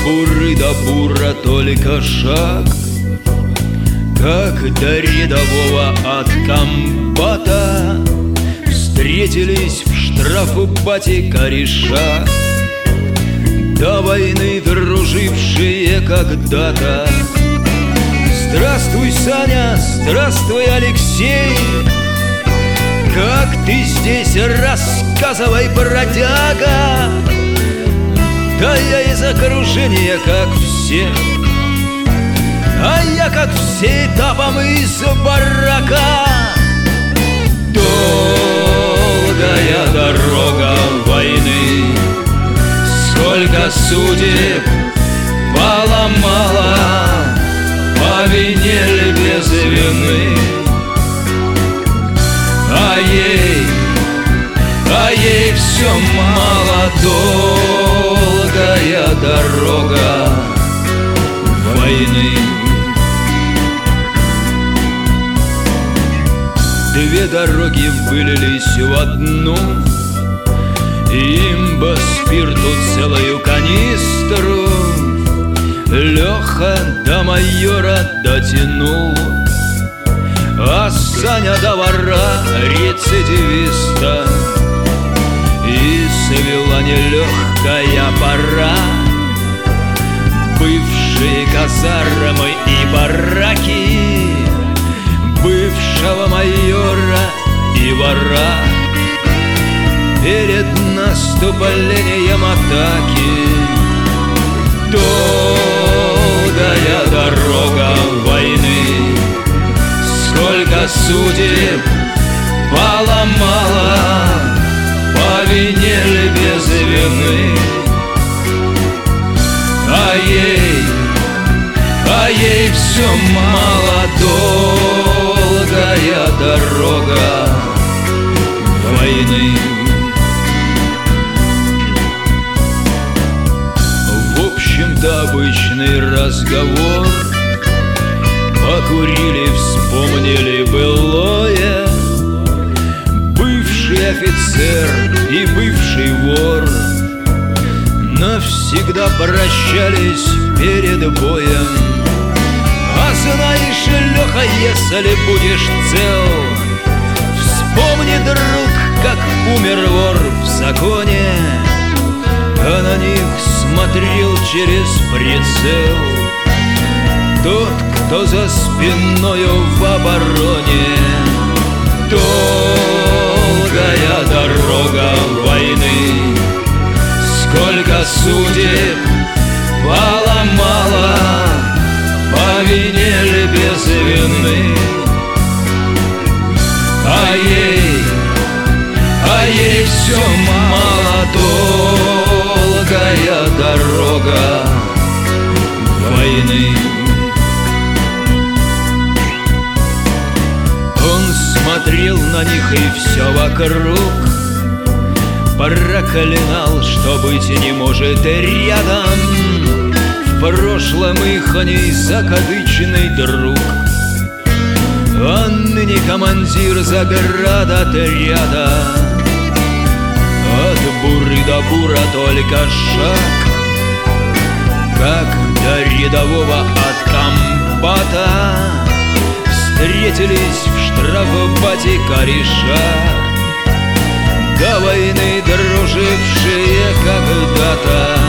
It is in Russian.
буры до бура только шаг, как до рядового от комбата встретились в штрафбате кореша, до войны дружившие когда-то. Здравствуй, Саня, здравствуй, Алексей, как ты здесь, рассказывай, бродяга. Да я из окружения, как все, а я, как все, этапом из барака. Долгая дорога войны, сколько судеб поломала по вине ли без вины. А ей все мало. Долгая дорога войны. Две дороги вылились в одну, имба спирту целую канистру Леха до майора дотянул, а Саня до вора рецидивиста. И свела нелегкая пора, бывшие казармы и бараки, бывшего майора и вора. Перед наступлением атаки долгая дорога войны, сколько судеб поломала по вине ли без вины. А ей все мало. Долгая дорога войны. В общем-то обычный разговор, покурили, вспомнили былое. Бывший офицер и бывший вор навсегда прощались перед боем. А знаешь, Леха, если будешь цел, вспомни, друг, как умер вор в законе, а на них смотрел через прицел тот, кто за спиною в обороне. Долгая дорога войны, сколько судеб поломала по вине ли без вины. А ей все мало. Долгая дорога войны. Он смотрел на них и все вокруг проклинал, что быть не может рядом. В прошлом их они закадычный друг, а ныне командир заградотряда. От буры до бура только шаг, как до рядового от комбата встретились в штрафбате кореша, до войны дружившие когда-то.